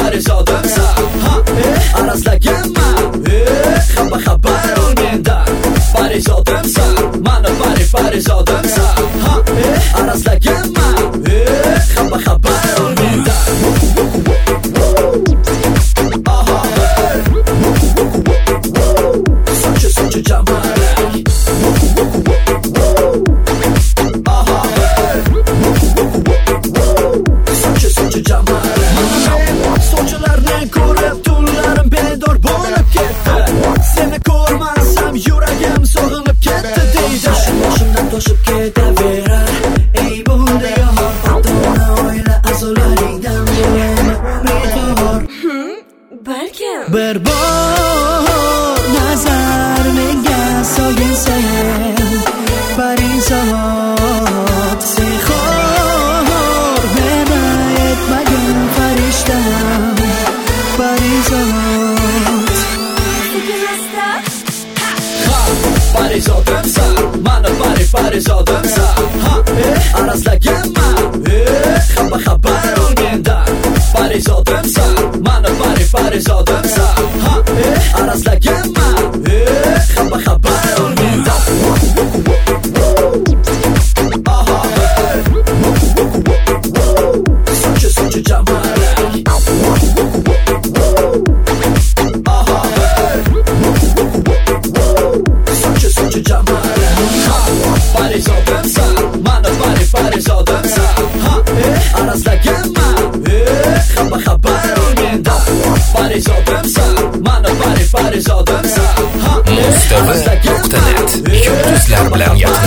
parizodimsan, ha, arazlaganman, hamma xabar mendan. Parizodimsan, mani parizodimsan, ha, arazlaganman, hamma xabar mendan. Sochi jamalak, Sochi jamalak. Sochilarni ko'rib tunlarim bedor bo'lib ketdi. Seni ko'rmasam yuragim sog'inib ketdi deydi. Boshimdan toshib ketaverar ey bu diyor. Ota-ona oila a'zolaringdan bo'laman umidvor. Balkim Bir bor nazar menga solgin sen, parizod sehor meni etmagin farishtam, parizod. Parizodimsan, mani parizodimsan, ha, arazlaganman, hamma xabar mendan. Parizodimsan, mani parizodimsan, ha, arazlaganman, hamma xabar mendan. Sochi jamalak, Sochi jamalak. Parizodimsan, mani parizodimsan, ha, arazlaganman, hamma xabar mendan. Parizodimsan, mani parizodimsan, ha, Mustafa.net yulduzlar bilan yaqin.